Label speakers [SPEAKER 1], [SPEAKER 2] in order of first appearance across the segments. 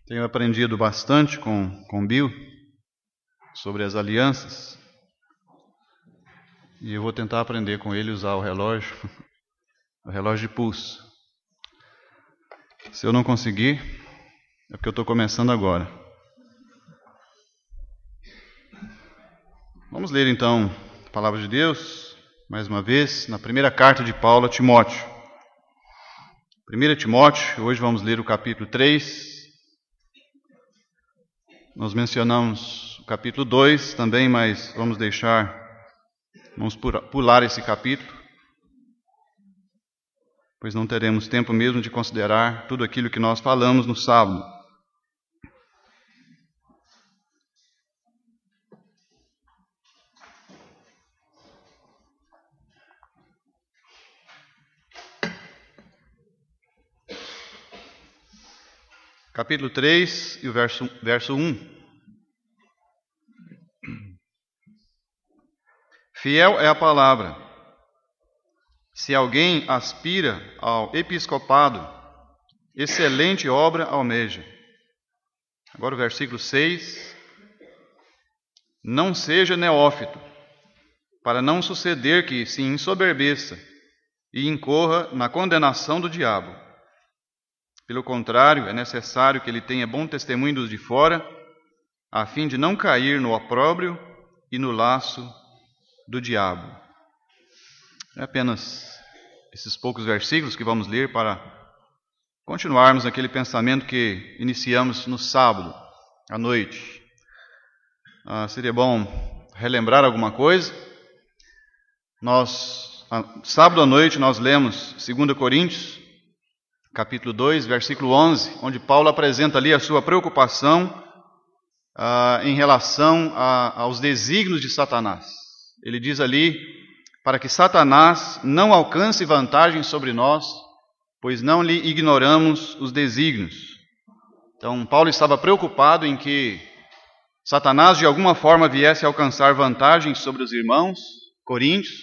[SPEAKER 1] Tenho aprendido bastante com Bill sobre as alianças e eu vou tentar aprender com ele a usar o relógio de pulso. Se eu não conseguir, é porque eu estou começando agora. Vamos ler então a palavra de Deus, mais uma vez, na primeira carta de Paulo a Timóteo. 1 Timóteo, hoje vamos ler o capítulo 3. Nós mencionamos o capítulo 2 também, mas vamos pular esse capítulo, pois não teremos tempo mesmo de considerar tudo aquilo que nós falamos no sábado. Capítulo 3 e o verso 1. Fiel é a palavra. Se alguém aspira ao episcopado, excelente obra almeja. Agora o versículo 6. Não seja neófito, para não suceder que se ensoberbeça e incorra na condenação do diabo. Pelo contrário, é necessário que ele tenha bom testemunho dos de fora, a fim de não cair no opróbrio e no laço do diabo. É apenas esses poucos versículos que vamos ler para continuarmos aquele pensamento que iniciamos no sábado à noite. Seria bom relembrar alguma coisa. Sábado à noite nós lemos 2 Coríntios, capítulo 2, versículo 11, onde Paulo apresenta ali a sua preocupação em relação aos desígnios de Satanás. Ele diz ali, para que Satanás não alcance vantagem sobre nós, pois não lhe ignoramos os desígnios. Então, Paulo estava preocupado em que Satanás de alguma forma viesse a alcançar vantagem sobre os irmãos coríntios,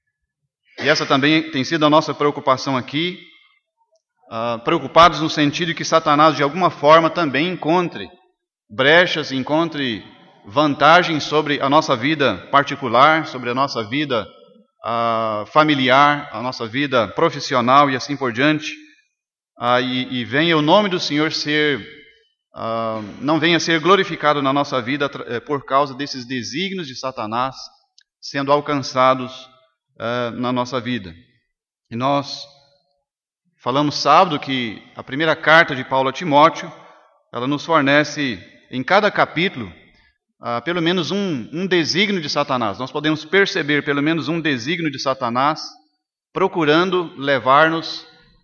[SPEAKER 1] e essa também tem sido a nossa preocupação aqui, preocupados no sentido de que Satanás de alguma forma também encontre brechas, encontre vantagem sobre a nossa vida particular, sobre a nossa vida familiar, a nossa vida profissional e assim por diante, e venha o nome do Senhor não venha a ser glorificado na nossa vida por causa desses desígnios de Satanás sendo alcançados na nossa vida. E nós falamos sábado que a primeira carta de Paulo a Timóteo, ela nos fornece em cada capítulo pelo menos um desígnio de Satanás. Nós podemos perceber pelo menos um desígnio de Satanás procurando levar-nos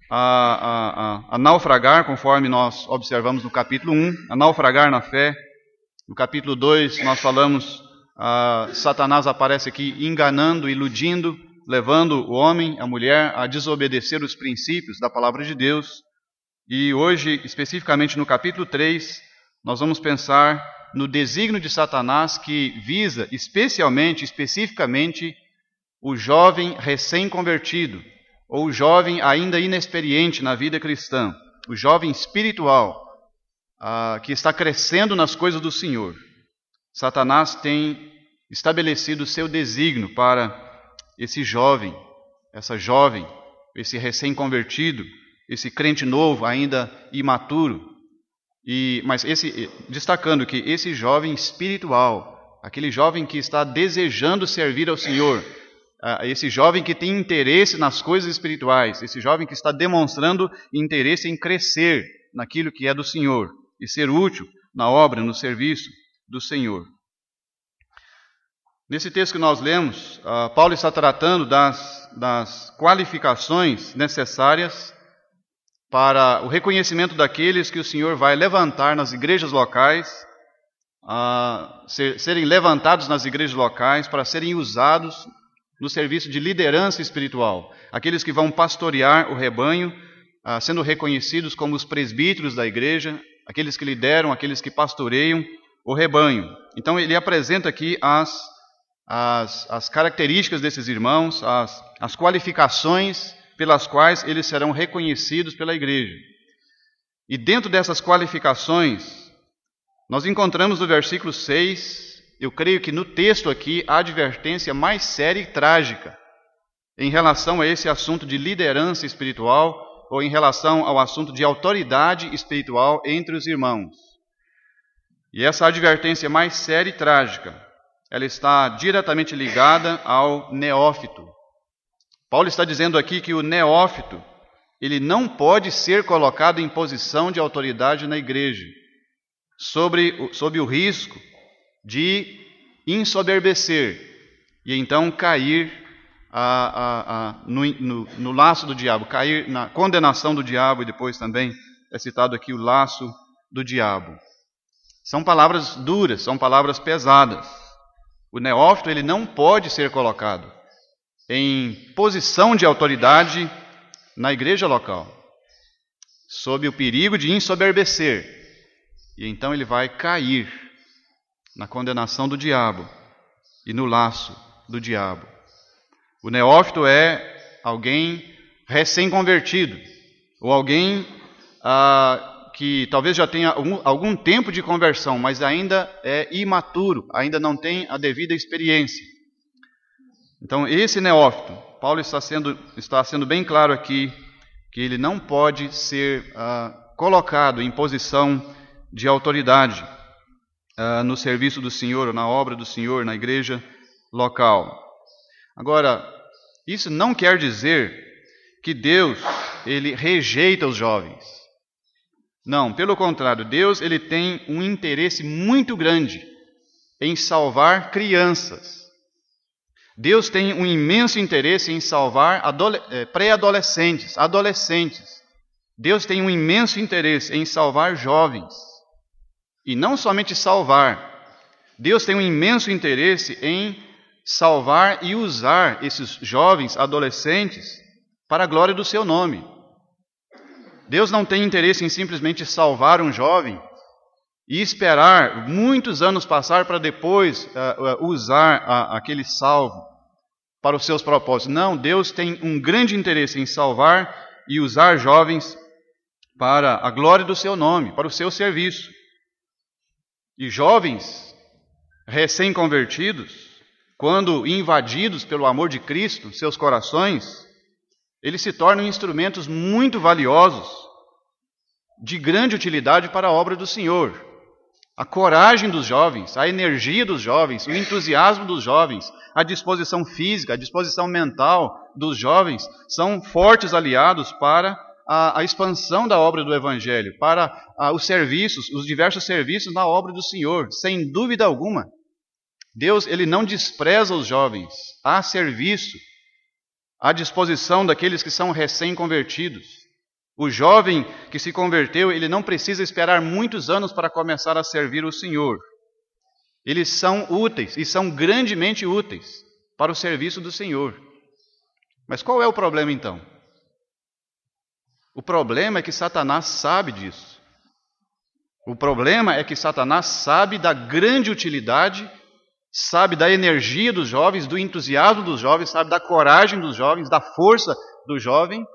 [SPEAKER 1] a naufragar, conforme nós observamos no capítulo 1, a naufragar na fé. No capítulo 2 nós falamos, Satanás aparece aqui enganando, iludindo, levando o homem, a mulher, a desobedecer os princípios da palavra de Deus. E hoje, especificamente no capítulo 3, nós vamos pensar no desígnio de Satanás que visa especificamente, o jovem recém-convertido, ou o jovem ainda inexperiente na vida cristã, o jovem espiritual, que está crescendo nas coisas do Senhor. Satanás tem estabelecido o seu desígnio para esse jovem, essa jovem, esse recém-convertido, esse crente novo, ainda imaturo. Mas destacando que esse jovem espiritual, aquele jovem que está desejando servir ao Senhor, esse jovem que tem interesse nas coisas espirituais, esse jovem que está demonstrando interesse em crescer naquilo que é do Senhor e ser útil na obra, no serviço do Senhor. Nesse texto que nós lemos, Paulo está tratando das qualificações necessárias para o reconhecimento daqueles que o Senhor vai levantar nas igrejas locais, serem levantados nas igrejas locais para serem usados no serviço de liderança espiritual. Aqueles que vão pastorear o rebanho, sendo reconhecidos como os presbíteros da igreja, aqueles que lideram, aqueles que pastoreiam o rebanho. Então ele apresenta aqui as características desses irmãos, as qualificações pelas quais eles serão reconhecidos pela igreja. E dentro dessas qualificações, nós encontramos no versículo 6, eu creio que no texto aqui, a advertência mais séria e trágica em relação a esse assunto de liderança espiritual ou em relação ao assunto de autoridade espiritual entre os irmãos. E essa advertência mais séria e trágica, ela está diretamente ligada ao neófito. Paulo está dizendo aqui que o neófito, ele não pode ser colocado em posição de autoridade na igreja, sob o risco de ensoberbecer e então cair no laço do diabo, cair na condenação do diabo, e depois também é citado aqui o laço do diabo. São palavras duras, são palavras pesadas. O neófito, ele não pode ser colocado em posição de autoridade na igreja local, sob o perigo de ensoberbecer, e então ele vai cair na condenação do diabo e no laço do diabo. O neófito é alguém recém-convertido, ou alguém que talvez já tenha algum tempo de conversão, mas ainda é imaturo, ainda não tem a devida experiência. Então, esse neófito, Paulo está sendo bem claro aqui, que ele não pode ser colocado em posição de autoridade no serviço do Senhor, na obra do Senhor, na igreja local. Agora, isso não quer dizer que Deus, ele rejeita os jovens. Não, pelo contrário, Deus, ele tem um interesse muito grande em salvar crianças. Deus tem um imenso interesse em salvar pré-adolescentes, adolescentes. Deus tem um imenso interesse em salvar jovens. E não somente salvar, Deus tem um imenso interesse em salvar e usar esses jovens, adolescentes, para a glória do seu nome. Deus não tem interesse em simplesmente salvar um jovem e esperar muitos anos passar para depois usar aquele salvo para os seus propósitos. Não, Deus tem um grande interesse em salvar e usar jovens para a glória do seu nome, para o seu serviço. E jovens recém-convertidos, quando invadidos pelo amor de Cristo, seus corações, eles se tornam instrumentos muito valiosos, de grande utilidade para a obra do Senhor. A coragem dos jovens, a energia dos jovens, o entusiasmo dos jovens, a disposição física, a disposição mental dos jovens são fortes aliados para a expansão da obra do Evangelho, para os serviços, os diversos serviços na obra do Senhor, sem dúvida alguma. Deus, ele não despreza os jovens, há serviço à disposição daqueles que são recém-convertidos. O jovem que se converteu, ele não precisa esperar muitos anos para começar a servir o Senhor. Eles são úteis e são grandemente úteis para o serviço do Senhor. Mas qual é o problema então? O problema é que Satanás sabe disso. O problema é que Satanás sabe da grande utilidade, sabe da energia dos jovens, do entusiasmo dos jovens, sabe da coragem dos jovens, da força do jovem.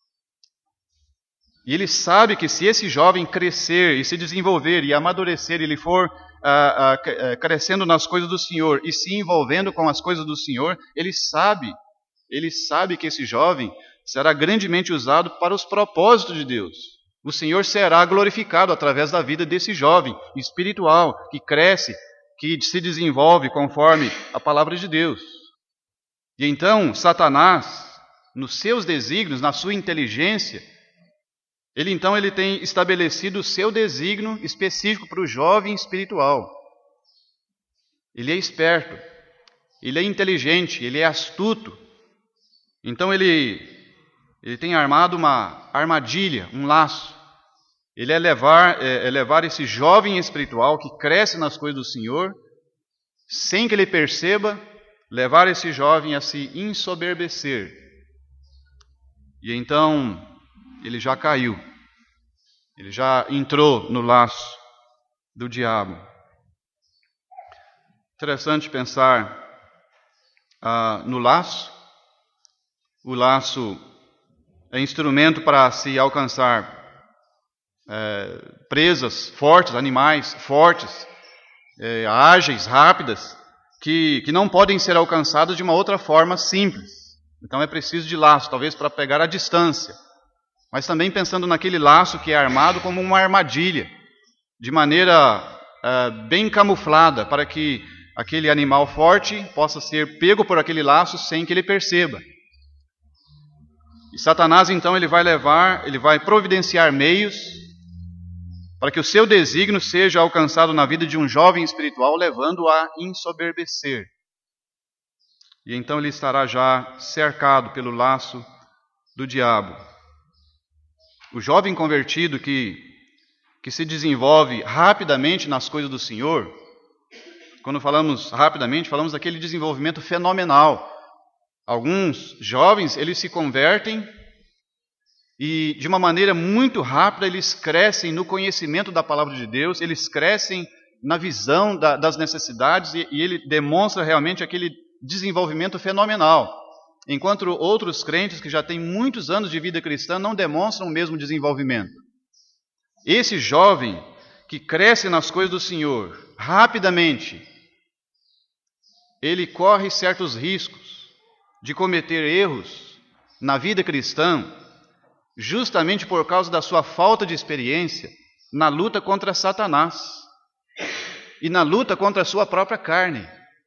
[SPEAKER 1] E ele sabe que se esse jovem crescer e se desenvolver e amadurecer, ele for crescendo nas coisas do Senhor e se envolvendo com as coisas do Senhor, ele sabe que esse jovem será grandemente usado para os propósitos de Deus. O Senhor será glorificado através da vida desse jovem espiritual que cresce, que se desenvolve conforme a palavra de Deus. E então, Satanás, nos seus desígnios, na sua inteligência, ele tem estabelecido o seu desígnio específico para o jovem espiritual. Ele é esperto, ele é inteligente, ele é astuto. Então ele tem armado uma armadilha, um laço. Ele é levar esse jovem espiritual que cresce nas coisas do Senhor, sem que ele perceba, levar esse jovem a se ensoberbecer. E então ele já caiu, ele já entrou no laço do diabo. Interessante pensar no laço. O laço é instrumento para se alcançar presas fortes, animais fortes, ágeis, rápidas, que não podem ser alcançadas de uma outra forma simples. Então é preciso de laço, talvez para pegar a distância, mas também pensando naquele laço que é armado como uma armadilha, de maneira bem camuflada, para que aquele animal forte possa ser pego por aquele laço sem que ele perceba. E Satanás então ele vai providenciar meios para que o seu desígnio seja alcançado na vida de um jovem espiritual, levando-o a ensoberbecer. E então ele estará já cercado pelo laço do diabo. O jovem convertido que se desenvolve rapidamente nas coisas do Senhor, quando falamos rapidamente, falamos daquele desenvolvimento fenomenal. Alguns jovens, eles se convertem e de uma maneira muito rápida eles crescem no conhecimento da palavra de Deus, eles crescem na visão das necessidades e ele demonstra realmente aquele desenvolvimento fenomenal. Enquanto outros crentes que já têm muitos anos de vida cristã não demonstram o mesmo desenvolvimento. Esse jovem que cresce nas coisas do Senhor rapidamente, ele corre certos riscos de cometer erros na vida cristã, justamente por causa da sua falta de experiência na luta contra Satanás e na luta contra a sua própria carne.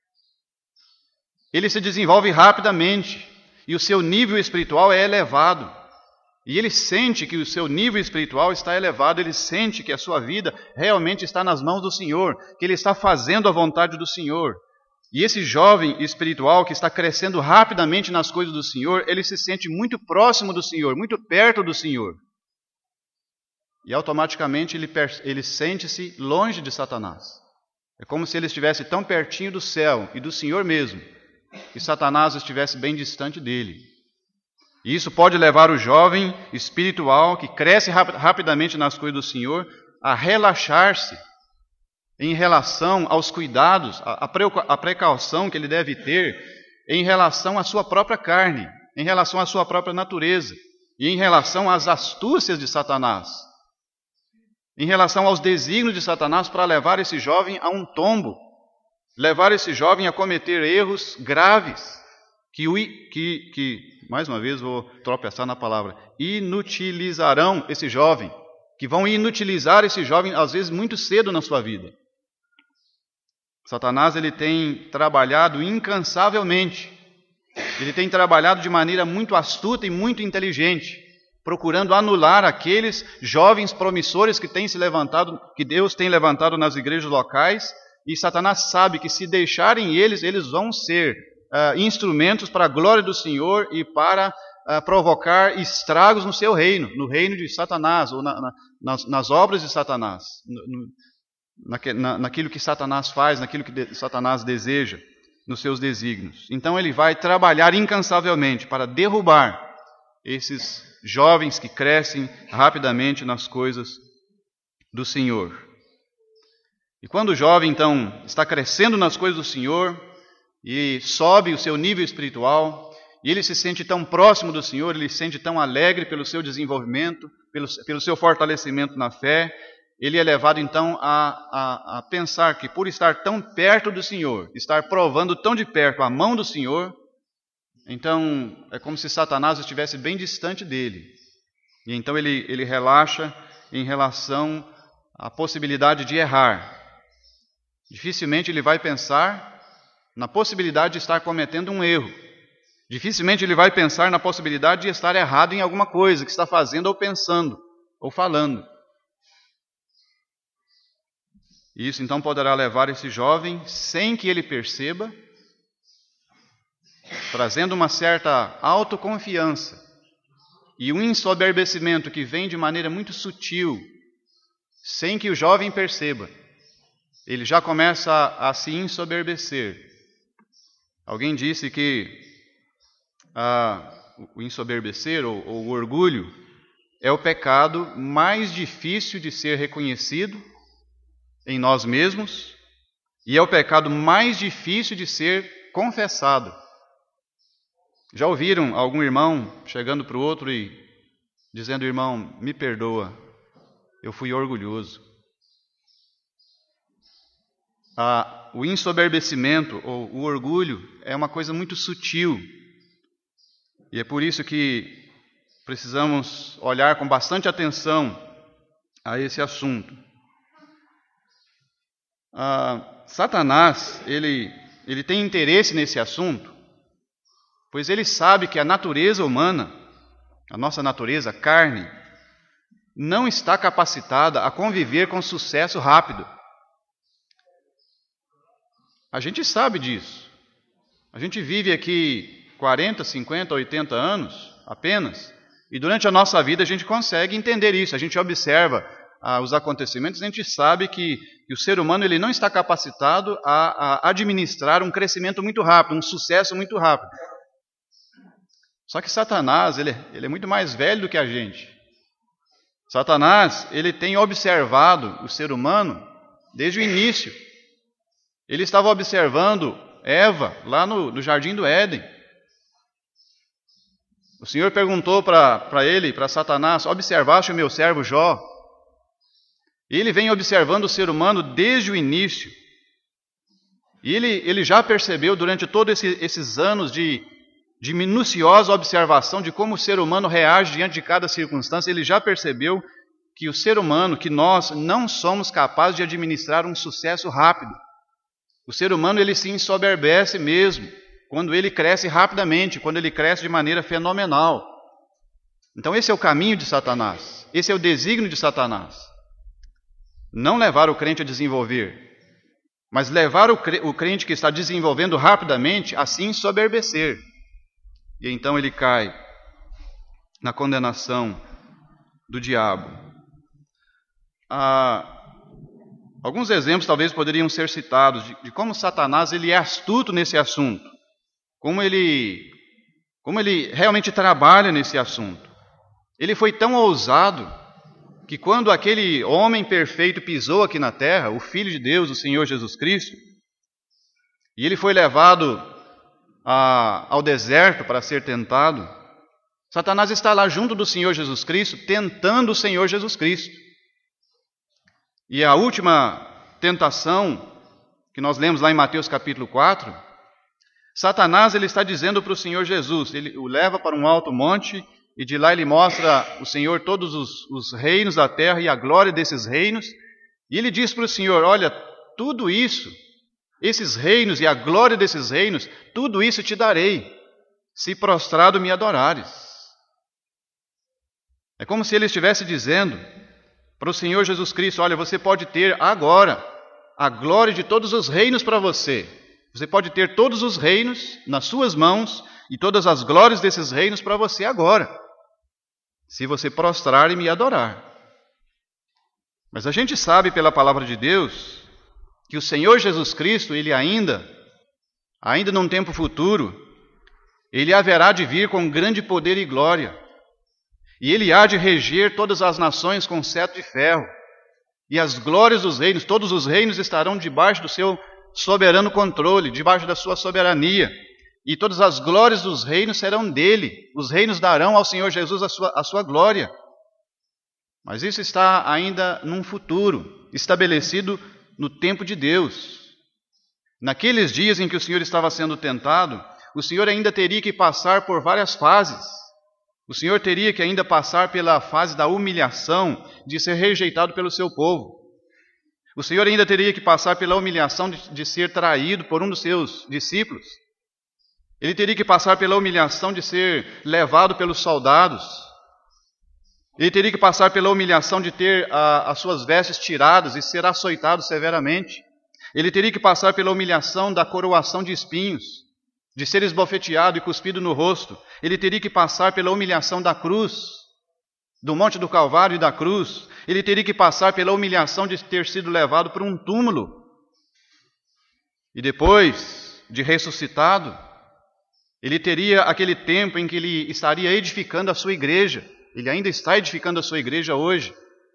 [SPEAKER 1] Ele se desenvolve rapidamente e o seu nível espiritual é elevado. E ele sente que o seu nível espiritual está elevado, ele sente que a sua vida realmente está nas mãos do Senhor, que ele está fazendo a vontade do Senhor. E esse jovem espiritual que está crescendo rapidamente nas coisas do Senhor, ele se sente muito próximo do Senhor, muito perto do Senhor. E automaticamente ele sente-se longe de Satanás. É como se ele estivesse tão pertinho do céu e do Senhor mesmo, que Satanás estivesse bem distante dele. E isso pode levar o jovem espiritual que cresce rapidamente nas coisas do Senhor a relaxar-se em relação aos cuidados, a precaução que ele deve ter em relação à sua própria carne, em relação à sua própria natureza e em relação às astúcias de Satanás, em relação aos desígnios de Satanás para levar esse jovem a um tombo, levar esse jovem a cometer erros graves que mais uma vez vou tropeçar na palavra, inutilizarão esse jovem, que vão inutilizar esse jovem às vezes muito cedo na sua vida. Satanás ele tem trabalhado incansavelmente, ele tem trabalhado de maneira muito astuta e muito inteligente, procurando anular aqueles jovens promissores que têm se levantado, que Deus tem levantado nas igrejas locais, e Satanás sabe que se deixarem eles vão ser instrumentos para a glória do Senhor e para provocar estragos no seu reino, no reino de Satanás, ou nas obras de Satanás, naquilo que Satanás faz, naquilo que Satanás deseja, nos seus desígnios. Então ele vai trabalhar incansavelmente para derrubar esses jovens que crescem rapidamente nas coisas do Senhor. E quando o jovem então está crescendo nas coisas do Senhor e sobe o seu nível espiritual, e ele se sente tão próximo do Senhor, ele se sente tão alegre pelo seu desenvolvimento, pelo seu fortalecimento na fé, ele é levado então a pensar que por estar tão perto do Senhor, estar provando tão de perto a mão do Senhor, então é como se Satanás estivesse bem distante dele. E então ele relaxa em relação à possibilidade de errar. Dificilmente ele vai pensar na possibilidade de estar cometendo um erro. Dificilmente ele vai pensar na possibilidade de estar errado em alguma coisa que está fazendo ou pensando ou falando. E isso então poderá levar esse jovem, sem que ele perceba, trazendo uma certa autoconfiança e um ensoberbecimento que vem de maneira muito sutil, sem que o jovem perceba. Ele já começa a se ensoberbecer. Alguém disse que o ensoberbecer ou o orgulho é o pecado mais difícil de ser reconhecido em nós mesmos e é o pecado mais difícil de ser confessado. Já ouviram algum irmão chegando para o outro e dizendo: irmão, me perdoa, eu fui orgulhoso. O ensoberbecimento ou o orgulho é uma coisa muito sutil. E é por isso que precisamos olhar com bastante atenção a esse assunto. Satanás, ele tem interesse nesse assunto, pois ele sabe que a natureza humana, a nossa natureza, a carne, não está capacitada a conviver com sucesso rápido. A gente sabe disso. A gente vive aqui 40, 50, 80 anos apenas, e durante a nossa vida a gente consegue entender isso. A gente observa os acontecimentos, a gente sabe que o ser humano ele não está capacitado a administrar um crescimento muito rápido, um sucesso muito rápido. Só que Satanás, ele é muito mais velho do que a gente. Satanás, ele tem observado o ser humano desde o início. Ele estava observando Eva lá no jardim do Éden. O Senhor perguntou para Satanás: observaste o meu servo Jó? Ele vem observando o ser humano desde o início. E ele já percebeu durante todos esses anos de minuciosa observação de como o ser humano reage diante de cada circunstância, ele já percebeu que o ser humano, que nós não somos capazes de administrar um sucesso rápido. O ser humano ele se ensoberbece mesmo quando ele cresce rapidamente, quando ele cresce de maneira fenomenal. Então esse é o caminho de Satanás, esse é o desígnio de Satanás. Não levar o crente a desenvolver, mas levar o crente que está desenvolvendo rapidamente a se ensoberbecer. E então ele cai na condenação do diabo. Alguns exemplos talvez poderiam ser citados de como Satanás ele é astuto nesse assunto, como ele realmente trabalha nesse assunto. Ele foi tão ousado que quando aquele homem perfeito pisou aqui na terra, o Filho de Deus, o Senhor Jesus Cristo, e ele foi levado ao deserto para ser tentado, Satanás está lá junto do Senhor Jesus Cristo, tentando o Senhor Jesus Cristo. E a última tentação, que nós lemos lá em Mateus capítulo 4, Satanás ele está dizendo para o Senhor Jesus, ele o leva para um alto monte, e de lá ele mostra o Senhor todos os reinos da terra e a glória desses reinos, e ele diz para o Senhor: olha, tudo isso, esses reinos e a glória desses reinos, tudo isso te darei, se prostrado me adorares. É como se ele estivesse dizendo para o Senhor Jesus Cristo: olha, você pode ter agora a glória de todos os reinos para você. Você pode ter todos os reinos nas suas mãos e todas as glórias desses reinos para você agora, se você prostrar e me adorar. Mas a gente sabe pela palavra de Deus que o Senhor Jesus Cristo, ele ainda num tempo futuro, ele haverá de vir com grande poder e glória. E ele há de reger todas as nações com cetro de ferro. E as glórias dos reinos, todos os reinos estarão debaixo do seu soberano controle, debaixo da sua soberania. E todas as glórias dos reinos serão dele. Os reinos darão ao Senhor Jesus a sua glória. Mas isso está ainda num futuro, estabelecido no tempo de Deus. Naqueles dias em que o Senhor estava sendo tentado, o Senhor ainda teria que passar por várias fases. O Senhor teria que ainda passar pela fase da humilhação de ser rejeitado pelo seu povo. O Senhor ainda teria que passar pela humilhação de ser traído por um dos seus discípulos. Ele teria que passar pela humilhação de ser levado pelos soldados. Ele teria que passar pela humilhação de ter as suas vestes tiradas e ser açoitado severamente. Ele teria que passar pela humilhação da coroação de espinhos, de ser esbofeteado e cuspido no rosto. Ele teria que passar pela humilhação da cruz, do Monte do Calvário e da cruz. Ele teria que passar pela humilhação de ter sido levado para um túmulo. E depois de ressuscitado, ele teria aquele tempo em que ele estaria edificando a sua igreja. Ele ainda está edificando a sua igreja hoje.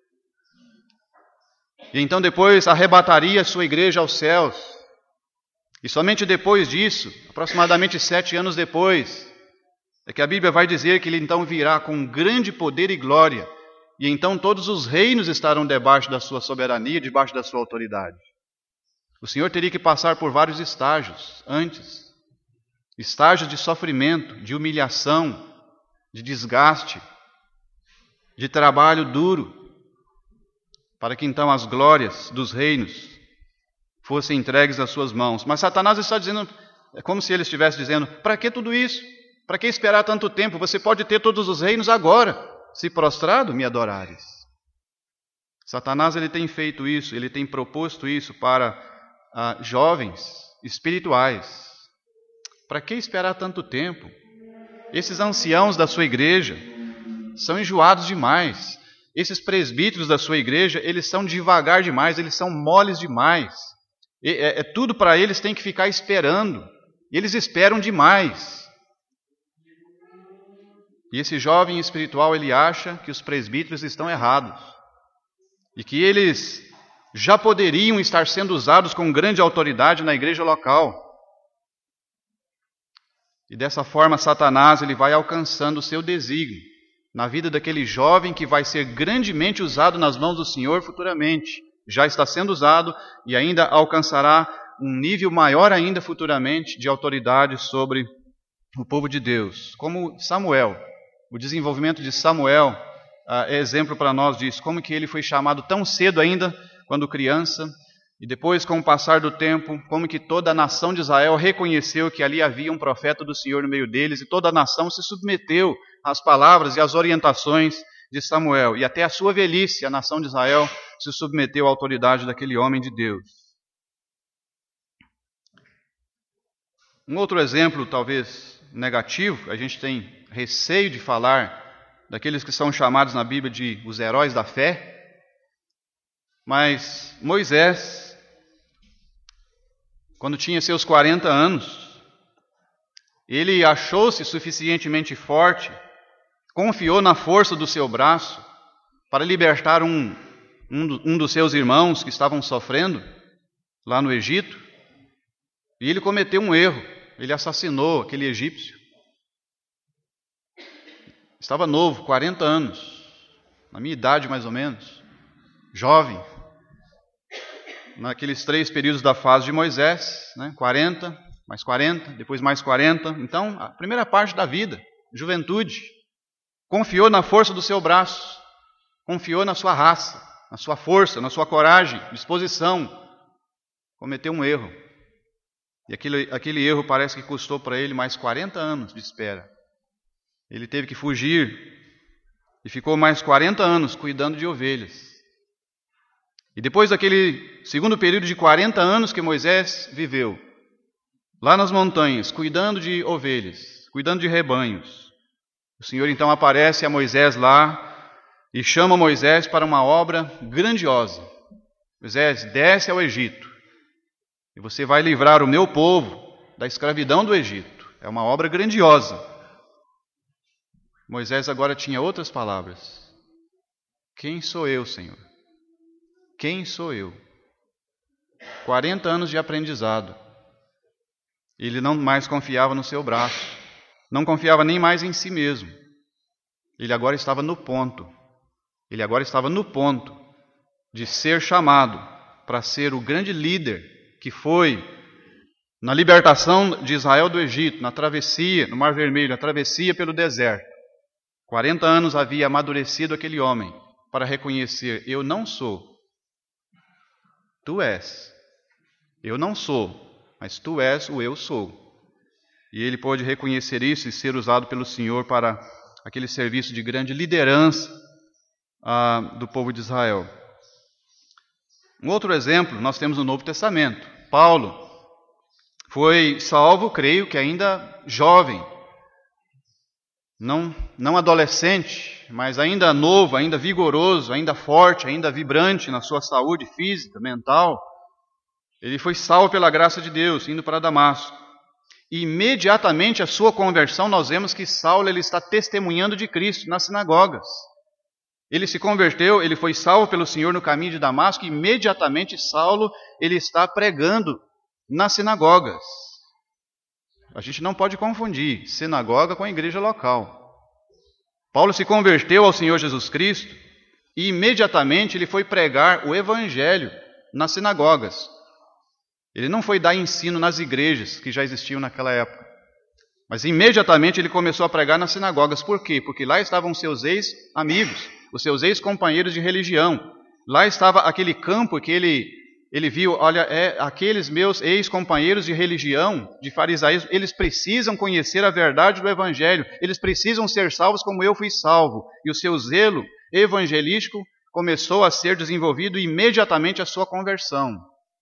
[SPEAKER 1] E então depois arrebataria a sua igreja aos céus. E somente depois disso, aproximadamente 7 anos depois, é que a Bíblia vai dizer que ele então virá com grande poder e glória e então todos os reinos estarão debaixo da sua soberania, debaixo da sua autoridade. O Senhor teria que passar por vários estágios antes. Estágios de sofrimento, de humilhação, de desgaste, de trabalho duro, para que então as glórias dos reinos fossem entregues às suas mãos. Mas Satanás está dizendo, é como se ele estivesse dizendo, para que tudo isso? Para que esperar tanto tempo? Você pode ter todos os reinos agora, se prostrado me adorares. Satanás ele tem feito isso, ele tem proposto isso para jovens espirituais. Para que esperar tanto tempo? Esses anciãos da sua igreja são enjoados demais. Esses presbíteros da sua igreja, eles são devagar demais, eles são moles demais. Tudo para eles tem que ficar esperando. Eles esperam demais. E esse jovem espiritual, ele acha que os presbíteros estão errados. E que eles já poderiam estar sendo usados com grande autoridade na igreja local. E dessa forma, Satanás ele vai alcançando o seu desígnio na vida daquele jovem que vai ser grandemente usado nas mãos do Senhor futuramente. Já está sendo usado e ainda alcançará um nível maior ainda futuramente de autoridade sobre o povo de Deus. Como Samuel, o desenvolvimento de Samuel é exemplo para nós disso. Como que ele foi chamado tão cedo ainda, quando criança, e depois, com o passar do tempo, como que toda a nação de Israel reconheceu que ali havia um profeta do Senhor no meio deles, e toda a nação se submeteu às palavras e às orientações de Samuel. E até a sua velhice, a nação de Israel se submeteu à autoridade daquele homem de Deus. Um outro exemplo, talvez negativo, a gente tem receio de falar daqueles que são chamados na Bíblia de os heróis da fé, mas Moisés, quando tinha seus 40 anos, ele achou-se suficientemente forte, confiou na força do seu braço para libertar um dos seus irmãos que estavam sofrendo lá no Egito, e ele cometeu um erro, ele assassinou aquele egípcio. Estava novo, 40 anos, na minha idade mais ou menos, jovem, naqueles 3 períodos da fase de Moisés, 40, mais 40, depois mais 40, então a primeira parte da vida, juventude, confiou na força do seu braço, confiou na sua raça, na sua força, na sua coragem, disposição, cometeu um erro, e aquele erro parece que custou para ele mais 40 anos de espera. Ele teve que fugir e ficou mais 40 anos cuidando de ovelhas. E depois daquele segundo período de 40 anos que Moisés viveu, lá nas montanhas, cuidando de ovelhas, cuidando de rebanhos, o Senhor então aparece a Moisés lá e chama Moisés para uma obra grandiosa. Moisés, desce ao Egito e você vai livrar o meu povo da escravidão do Egito. É uma obra grandiosa. Moisés agora tinha outras palavras. Quem sou eu, Senhor? Quem sou eu? 40 anos de aprendizado. Ele não mais confiava no seu braço. Não confiava nem mais em si mesmo. Ele agora estava no ponto. Ele agora estava no ponto de ser chamado para ser o grande líder que foi na libertação de Israel do Egito, na travessia, no Mar Vermelho, na travessia pelo deserto. 40 anos havia amadurecido aquele homem para reconhecer, eu não sou, tu és. Eu não sou, mas tu és o eu sou. E ele pôde reconhecer isso e ser usado pelo Senhor para aquele serviço de grande liderança do povo de Israel. Um outro exemplo nós temos no Novo Testamento. Paulo foi salvo, creio que ainda jovem, não adolescente, mas ainda novo, ainda vigoroso, ainda forte, ainda vibrante na sua saúde física, mental. Ele foi salvo pela graça de Deus, indo para Damasco. E imediatamente a sua conversão, nós vemos que Saulo ele está testemunhando de Cristo nas sinagogas. Ele se converteu, ele foi salvo pelo Senhor no caminho de Damasco, e imediatamente Saulo ele está pregando nas sinagogas. A gente não pode confundir sinagoga com a igreja local. Paulo se converteu ao Senhor Jesus Cristo e imediatamente ele foi pregar o evangelho nas sinagogas. Ele não foi dar ensino nas igrejas que já existiam naquela época, mas imediatamente ele começou a pregar nas sinagogas. Por quê? Porque lá estavam seus ex-amigos, os seus ex-companheiros de religião. Lá estava aquele campo que ele viu, olha, aqueles meus ex-companheiros de religião, de farisaísmo, eles precisam conhecer a verdade do evangelho, eles precisam ser salvos como eu fui salvo. E o seu zelo evangelístico começou a ser desenvolvido imediatamente a sua conversão.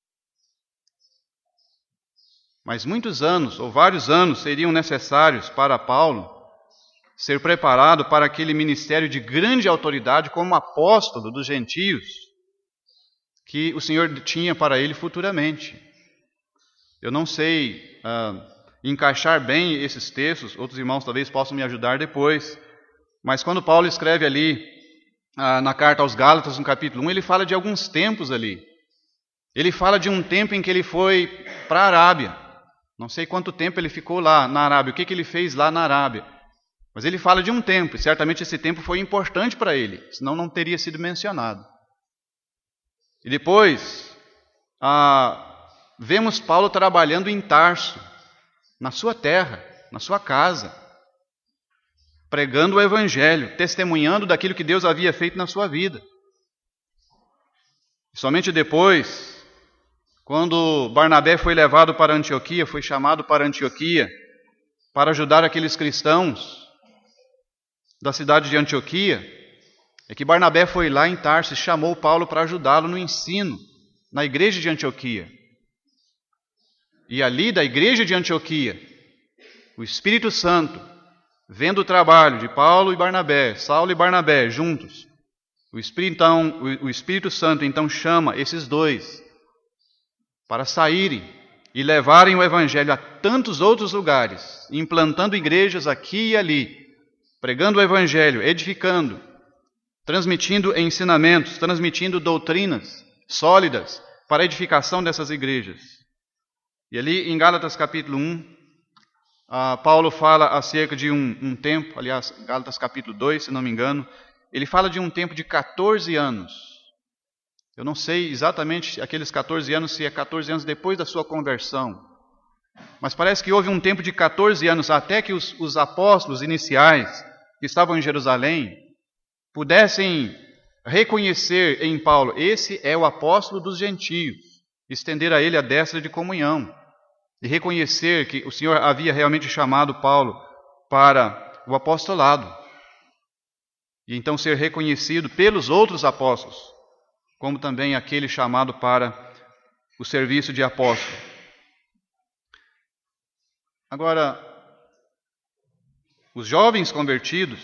[SPEAKER 1] Mas muitos anos, ou vários anos, seriam necessários para Paulo ser preparado para aquele ministério de grande autoridade como apóstolo dos gentios que o Senhor tinha para ele futuramente. Eu não sei encaixar bem esses textos, outros irmãos talvez possam me ajudar depois, mas quando Paulo escreve ali na carta aos Gálatas, no capítulo 1, ele fala de alguns tempos ali. Ele fala de um tempo em que ele foi para a Arábia. Não sei quanto tempo ele ficou lá na Arábia, o que ele fez lá na Arábia. Mas ele fala de um tempo, e certamente esse tempo foi importante para ele, senão não teria sido mencionado. E depois, vemos Paulo trabalhando em Tarso, na sua terra, na sua casa, pregando o evangelho, testemunhando daquilo que Deus havia feito na sua vida. E somente depois, quando Barnabé foi levado para Antioquia, foi chamado para Antioquia, para ajudar aqueles cristãos da cidade de Antioquia, é que Barnabé foi lá em Tarso e chamou Paulo para ajudá-lo no ensino, na igreja de Antioquia. E ali da igreja de Antioquia, o Espírito Santo, vendo o trabalho de Paulo e Barnabé, Saulo e Barnabé juntos, o Espírito Santo então chama esses dois para saírem e levarem o evangelho a tantos outros lugares, implantando igrejas aqui e ali, pregando o evangelho, edificando, transmitindo ensinamentos, transmitindo doutrinas sólidas para a edificação dessas igrejas. E ali em Gálatas capítulo 1, Paulo fala acerca de um tempo, aliás, Gálatas capítulo 2, se não me engano, ele fala de um tempo de 14 anos. Eu não sei exatamente aqueles 14 anos, se é 14 anos depois da sua conversão, mas parece que houve um tempo de 14 anos até que os apóstolos iniciais que estavam em Jerusalém pudessem reconhecer em Paulo, esse é o apóstolo dos gentios, estender a ele a destra de comunhão, e reconhecer que o Senhor havia realmente chamado Paulo para o apostolado, e então ser reconhecido pelos outros apóstolos, como também aquele chamado para o serviço de apóstolo. Agora, os jovens convertidos,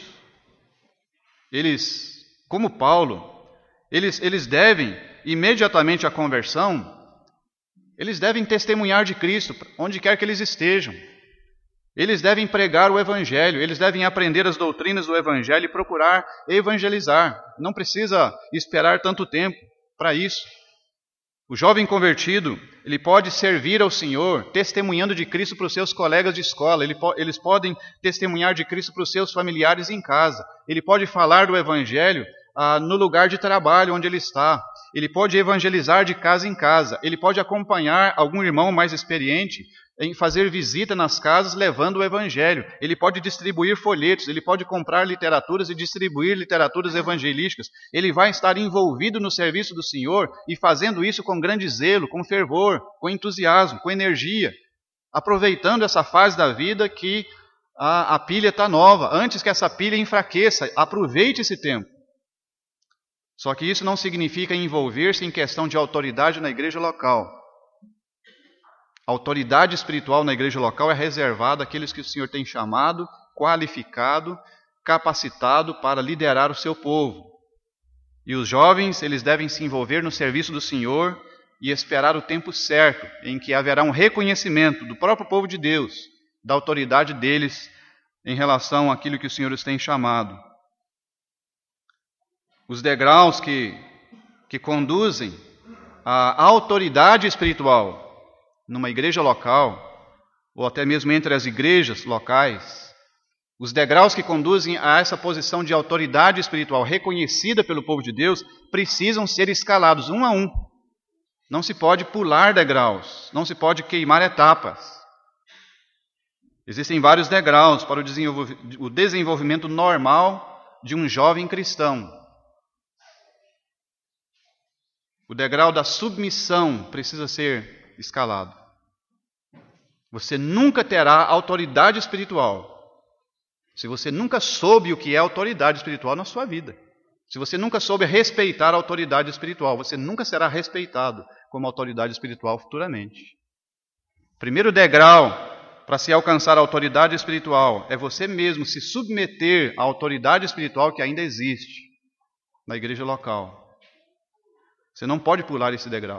[SPEAKER 1] eles, como Paulo, eles devem, imediatamente à conversão, eles devem testemunhar de Cristo, onde quer que eles estejam. Eles devem pregar o Evangelho, eles devem aprender as doutrinas do Evangelho e procurar evangelizar. Não precisa esperar tanto tempo para isso. O jovem convertido, ele pode servir ao Senhor testemunhando de Cristo para os seus colegas de escola, eles podem testemunhar de Cristo para os seus familiares em casa, ele pode falar do Evangelho no lugar de trabalho onde ele está, ele pode evangelizar de casa em casa, ele pode acompanhar algum irmão mais experiente em fazer visita nas casas levando o Evangelho, ele pode distribuir folhetos, ele pode comprar literaturas e distribuir literaturas evangelísticas, ele vai estar envolvido no serviço do Senhor e fazendo isso com grande zelo, com fervor, com entusiasmo, com energia, aproveitando essa fase da vida que a pilha está nova, antes que essa pilha enfraqueça, aproveite esse tempo. Só que isso não significa envolver-se em questão de autoridade na igreja local. A autoridade espiritual na igreja local é reservada àqueles que o Senhor tem chamado, qualificado, capacitado para liderar o seu povo. E os jovens, eles devem se envolver no serviço do Senhor e esperar o tempo certo, em que haverá um reconhecimento do próprio povo de Deus, da autoridade deles em relação àquilo que o Senhor os tem chamado. Os degraus que conduzem à autoridade espiritual numa igreja local, ou até mesmo entre as igrejas locais, Os degraus que conduzem a essa posição de autoridade espiritual reconhecida pelo povo de Deus precisam ser escalados um a um. Não se pode pular degraus, não se pode queimar etapas. Existem vários degraus para o desenvolvimento normal de um jovem cristão. O degrau da submissão precisa ser escalado. Você nunca terá autoridade espiritual se você nunca soube o que é autoridade espiritual na sua vida. Se você nunca soube respeitar a autoridade espiritual, você nunca será respeitado como autoridade espiritual futuramente. Primeiro degrau para se alcançar a autoridade espiritual é você mesmo se submeter à autoridade espiritual que ainda existe na igreja local. Você não pode pular esse degrau.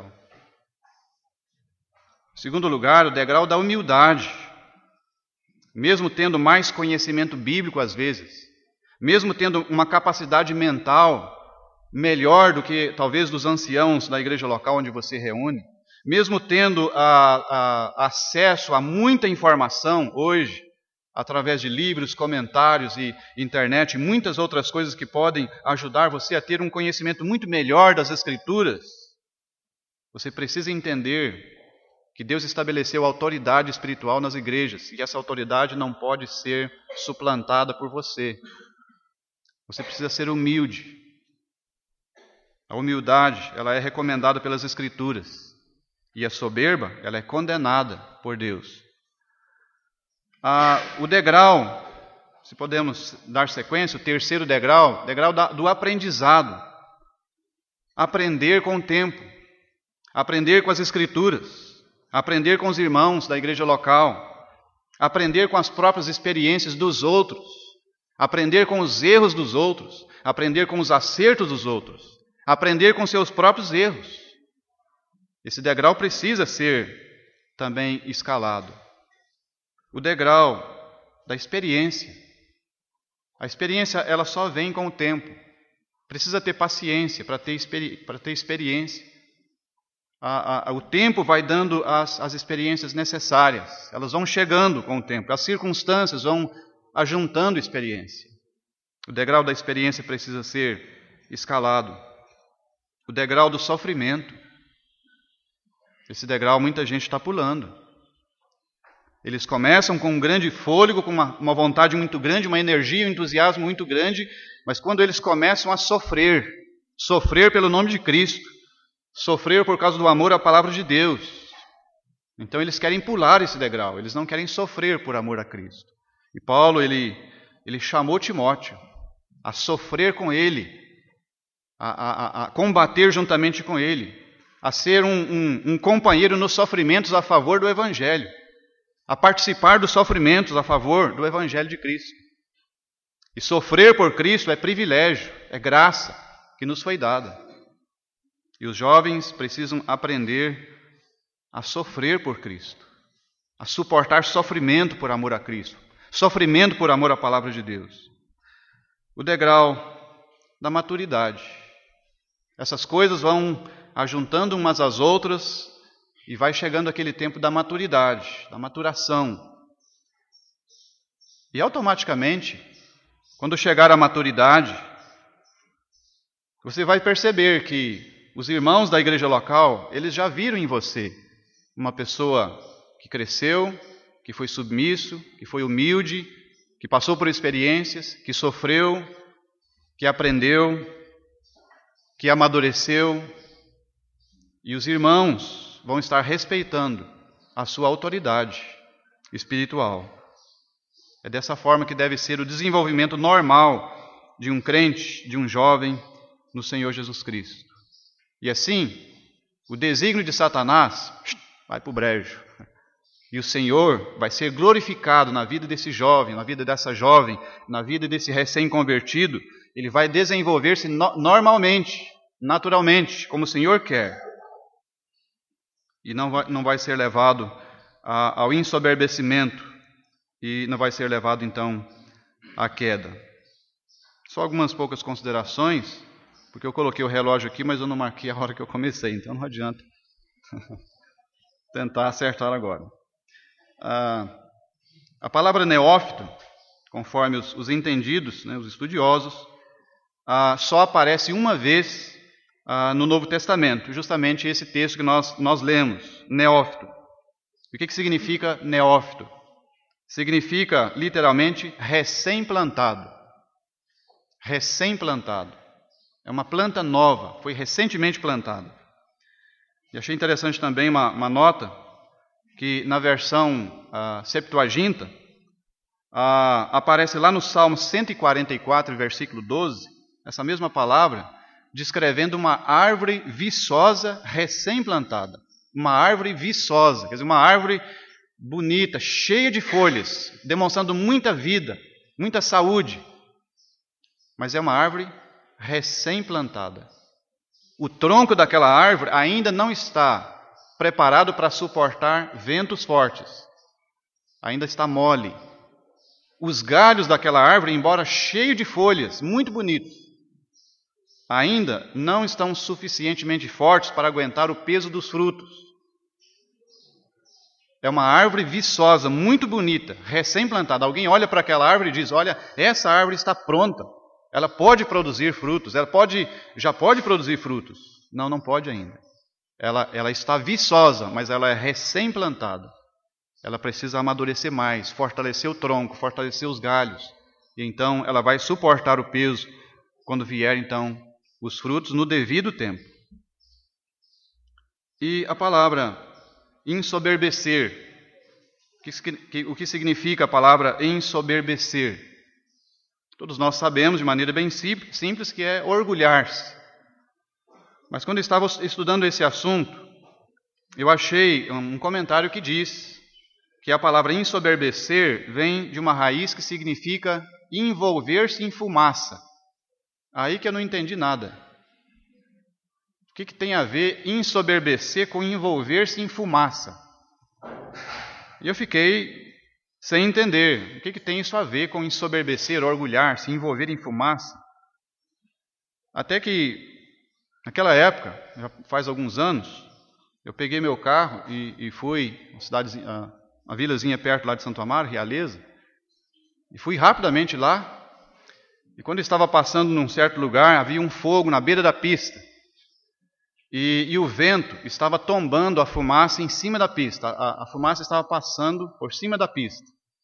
[SPEAKER 1] Segundo lugar, o degrau da humildade. Mesmo tendo mais conhecimento bíblico às vezes, mesmo tendo uma capacidade mental melhor do que talvez dos anciãos da igreja local onde você reúne, mesmo tendo acesso a muita informação hoje, através de livros, comentários e internet, e muitas outras coisas que podem ajudar você a ter um conhecimento muito melhor das Escrituras, você precisa entender que Deus estabeleceu autoridade espiritual nas igrejas, e essa autoridade não pode ser suplantada por você. Você precisa ser humilde. A humildade, ela é recomendada pelas Escrituras, e a soberba, ela é condenada por Deus. O degrau, se podemos dar sequência, o terceiro degrau, do aprendizado. Aprender com o tempo, aprender com as Escrituras, aprender com os irmãos da igreja local, aprender com as próprias experiências dos outros, aprender com os erros dos outros, aprender com os acertos dos outros, aprender com seus próprios erros. Esse degrau precisa ser também escalado. O degrau da experiência. A experiência, ela só vem com o tempo. Precisa ter paciência para ter experiência. O tempo vai dando as experiências necessárias. Elas vão chegando com o tempo. As circunstâncias vão ajuntando experiência. O degrau da experiência precisa ser escalado. O degrau do sofrimento. Esse degrau muita gente está pulando. Eles começam com um grande fôlego, com uma vontade muito grande, uma energia, um entusiasmo muito grande, mas quando eles começam a sofrer pelo nome de Cristo, sofrer por causa do amor à palavra de Deus, então eles querem pular esse degrau, eles não querem sofrer por amor a Cristo. E Paulo, ele chamou Timóteo a sofrer com ele, a combater juntamente com ele, a ser um companheiro nos sofrimentos a favor do Evangelho, a participar dos sofrimentos a favor do Evangelho de Cristo. E sofrer por Cristo é privilégio, é graça que nos foi dada. E os jovens precisam aprender a sofrer por Cristo, a suportar sofrimento por amor a Cristo, sofrimento por amor à palavra de Deus. O degrau da maturidade. Essas coisas vão ajuntando umas às outras e vai chegando aquele tempo da maturidade, da maturação. E automaticamente, quando chegar a maturidade, você vai perceber que os irmãos da igreja local, eles já viram em você uma pessoa que cresceu, que foi submisso, que foi humilde, que passou por experiências, que sofreu, que aprendeu, que amadureceu. E os irmãos vão estar respeitando a sua autoridade espiritual. É dessa forma que deve ser o desenvolvimento normal de um crente, de um jovem no Senhor Jesus Cristo. E assim, o desígnio de Satanás vai para o brejo. E o Senhor vai ser glorificado na vida desse jovem, na vida dessa jovem, na vida desse recém-convertido. Ele vai desenvolver-se normalmente, naturalmente, como o Senhor quer. E não vai ser levado ao ensoberbecimento e não vai ser levado, então, à queda. Só algumas poucas considerações, porque eu coloquei o relógio aqui, mas eu não marquei a hora que eu comecei, então não adianta tentar acertar agora. A palavra neófito, conforme os entendidos, né, os estudiosos, só aparece uma vez no Novo Testamento, justamente esse texto que nós lemos, neófito. O que significa neófito? Significa, literalmente, recém-plantado. Recém-plantado. É uma planta nova, foi recentemente plantada. E achei interessante também uma nota, que na versão Septuaginta, aparece lá no Salmo 144, versículo 12, essa mesma palavra, descrevendo uma árvore viçosa recém-plantada. Uma árvore viçosa, quer dizer, uma árvore bonita, cheia de folhas, demonstrando muita vida, muita saúde. Mas é uma árvore recém-plantada. O tronco daquela árvore ainda não está preparado para suportar ventos fortes. Ainda está mole. Os galhos daquela árvore, embora cheios de folhas, muito bonitos, ainda não estão suficientemente fortes para aguentar o peso dos frutos. É uma árvore viçosa, muito bonita, recém-plantada. Alguém olha para aquela árvore e diz: olha, essa árvore está pronta. Ela pode produzir frutos, já pode produzir frutos. Não, não pode ainda. Ela está viçosa, mas ela é recém-plantada. Ela precisa amadurecer mais, fortalecer o tronco, fortalecer os galhos. E então ela vai suportar o peso quando vier então os frutos no devido tempo. E a palavra ensoberbecer, o que significa a palavra ensoberbecer? Todos nós sabemos de maneira bem simples que é orgulhar-se. Mas quando eu estava estudando esse assunto, eu achei um comentário que diz que a palavra ensoberbecer vem de uma raiz que significa envolver-se em fumaça. Aí que eu não entendi nada. O que tem a ver ensoberbecer com envolver-se em fumaça? E eu fiquei sem entender. O que tem isso a ver com ensoberbecer, orgulhar-se, envolver em fumaça? Até que, naquela época, já faz alguns anos, eu peguei meu carro e fui uma vilazinha perto lá de Santo Amaro, Realeza, e fui rapidamente lá. E quando eu estava passando num certo lugar, havia um fogo na beira da pista. E o vento estava tombando a fumaça em cima da pista. A fumaça estava passando por cima da pista.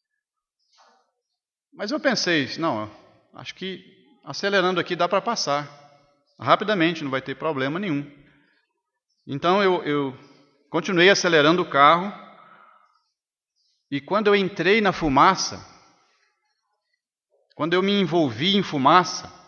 [SPEAKER 1] Mas eu pensei, não, acho que acelerando aqui dá para passar. Rapidamente, não vai ter problema nenhum. Então eu continuei acelerando o carro. E quando eu entrei na fumaça, quando eu me envolvi em fumaça,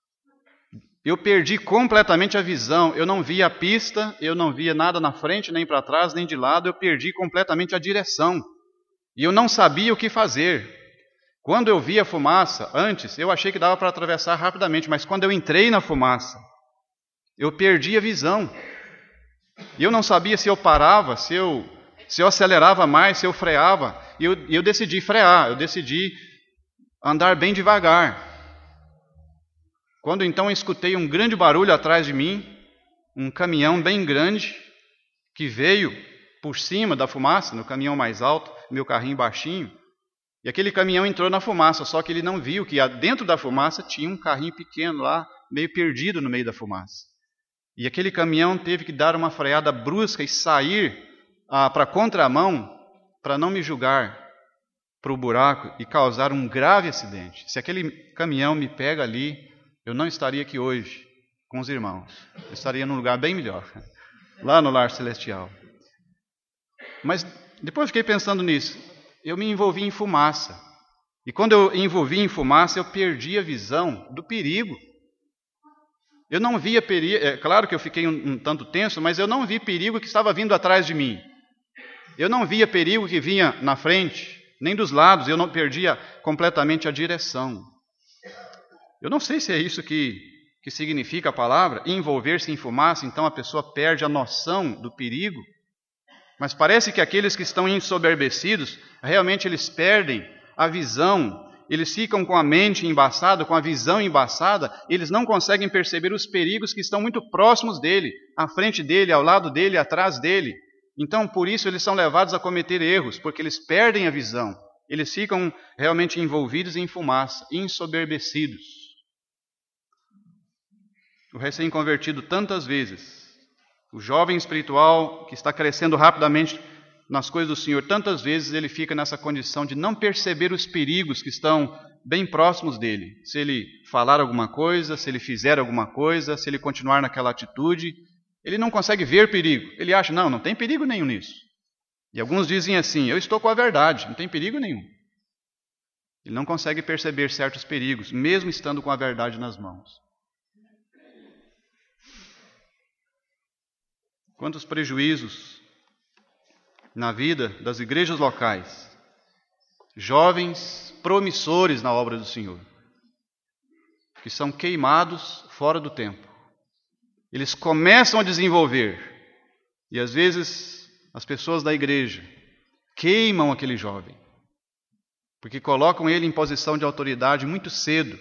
[SPEAKER 1] eu perdi completamente a visão. Eu não via a pista, eu não via nada na frente, nem para trás, nem de lado. Eu perdi completamente a direção. E eu não sabia o que fazer. Quando eu vi a fumaça, antes, eu achei que dava para atravessar rapidamente. Mas quando eu entrei na fumaça, eu perdi a visão. E eu não sabia se eu parava, se eu acelerava mais, se eu freava. E eu decidi frear, eu decidi andar bem devagar. Quando então eu escutei um grande barulho atrás de mim, um caminhão bem grande, que veio por cima da fumaça, no caminhão mais alto, meu carrinho baixinho, e aquele caminhão entrou na fumaça, só que ele não viu que dentro da fumaça tinha um carrinho pequeno lá, meio perdido no meio da fumaça. E aquele caminhão teve que dar uma freada brusca e sair para a contramão, para não me jogar para o buraco e causar um grave acidente. Se aquele caminhão me pega ali, eu não estaria aqui hoje com os irmãos. Eu estaria num lugar bem melhor, lá no lar celestial. Mas depois eu fiquei pensando nisso. Eu me envolvi em fumaça. E quando eu envolvi em fumaça, eu perdi a visão do perigo. Eu não via perigo. É claro que eu fiquei um tanto tenso, mas eu não vi perigo que estava vindo atrás de mim. Eu não via perigo que vinha na frente, nem dos lados. Eu não perdia completamente a direção. Eu não sei se é isso que significa a palavra, envolver-se em fumaça, então a pessoa perde a noção do perigo. Mas parece que aqueles que estão ensoberbecidos, realmente eles perdem a visão, eles ficam com a mente embaçada, com a visão embaçada, eles não conseguem perceber os perigos que estão muito próximos dele, à frente dele, ao lado dele, atrás dele. Então, por isso, eles são levados a cometer erros, porque eles perdem a visão. eles ficam realmente envolvidos em fumaça, ensoberbecidos. O recém-convertido tantas vezes, o jovem espiritual que está crescendo rapidamente nas coisas do Senhor, tantas vezes ele fica nessa condição de não perceber os perigos que estão bem próximos dele. Se ele falar alguma coisa, se ele fizer alguma coisa, se ele continuar naquela atitude, ele não consegue ver perigo. Ele acha, não tem perigo nenhum nisso. E alguns dizem assim, eu estou com a verdade, não tem perigo nenhum. Ele não consegue perceber certos perigos, mesmo estando com a verdade nas mãos. Quantos prejuízos na vida das igrejas locais. Jovens promissores na obra do Senhor, que são queimados fora do tempo. Eles começam a desenvolver, e às vezes as pessoas da igreja queimam aquele jovem, porque colocam ele em posição de autoridade muito cedo.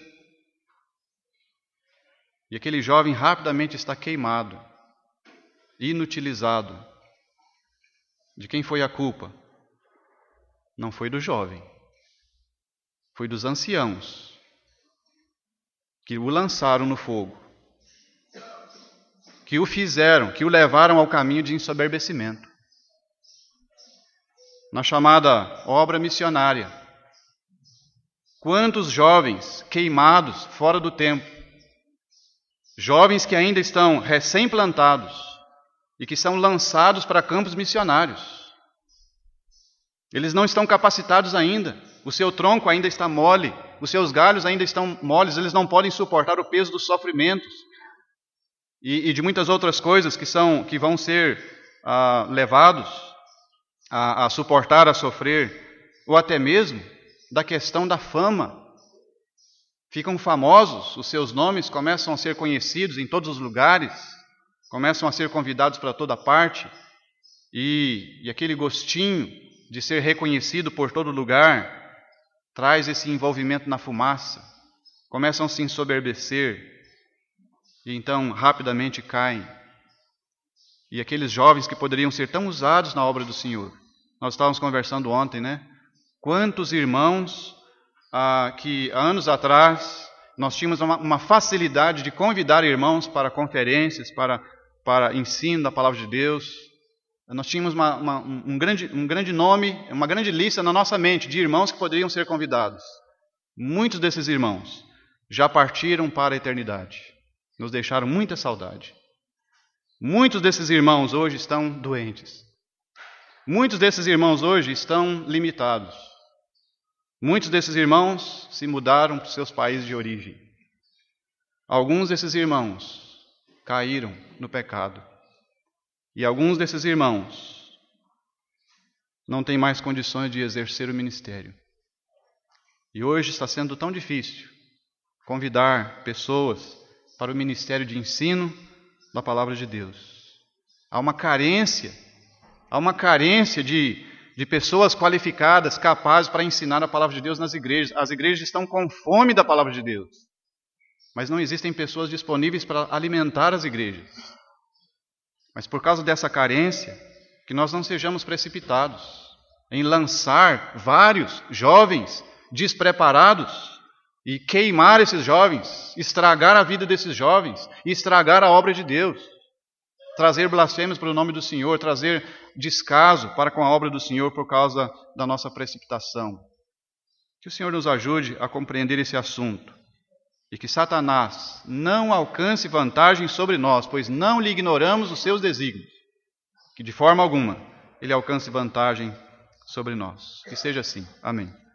[SPEAKER 1] E aquele jovem rapidamente está queimado, inutilizado. De quem foi a culpa? Não foi do jovem, foi dos anciãos, que o lançaram no fogo, que o fizeram, que o levaram ao caminho de ensoberbecimento. Na chamada obra missionária, quantos jovens queimados fora do tempo, jovens que ainda estão recém-plantados e que são lançados para campos missionários. Eles não estão capacitados ainda, o seu tronco ainda está mole, os seus galhos ainda estão moles, eles não podem suportar o peso dos sofrimentos e de muitas outras coisas que vão ser levados a suportar, a sofrer, ou até mesmo da questão da fama. Ficam famosos, os seus nomes começam a ser conhecidos em todos os lugares, começam a ser convidados para toda parte, e aquele gostinho de ser reconhecido por todo lugar traz esse envolvimento na fumaça. Começam a se ensoberbecer, e então rapidamente caem. E aqueles jovens que poderiam ser tão usados na obra do Senhor. Nós estávamos conversando ontem, né? Quantos irmãos que há anos atrás nós tínhamos uma facilidade de convidar irmãos para conferências, para ensino da palavra de Deus. Nós tínhamos um grande nome, uma grande lista na nossa mente de irmãos que poderiam ser convidados. Muitos desses irmãos já partiram para a eternidade. Nos deixaram muita saudade. Muitos desses irmãos hoje estão doentes. Muitos desses irmãos hoje estão limitados. Muitos desses irmãos se mudaram para os seus países de origem. Alguns desses irmãos caíram no pecado. E alguns desses irmãos não têm mais condições de exercer o ministério. E hoje está sendo tão difícil convidar pessoas para o ministério de ensino da palavra de Deus. Há uma carência de pessoas qualificadas, capazes para ensinar a palavra de Deus nas igrejas. As igrejas estão com fome da palavra de Deus, mas não existem pessoas disponíveis para alimentar as igrejas. Mas por causa dessa carência, que nós não sejamos precipitados em lançar vários jovens despreparados e queimar esses jovens, estragar a vida desses jovens, e estragar a obra de Deus, trazer blasfêmias para o nome do Senhor, trazer descaso para com a obra do Senhor por causa da nossa precipitação. Que o Senhor nos ajude a compreender esse assunto e que Satanás não alcance vantagem sobre nós, pois não lhe ignoramos os seus desígnios. Que de forma alguma ele alcance vantagem sobre nós. Que seja assim. Amém.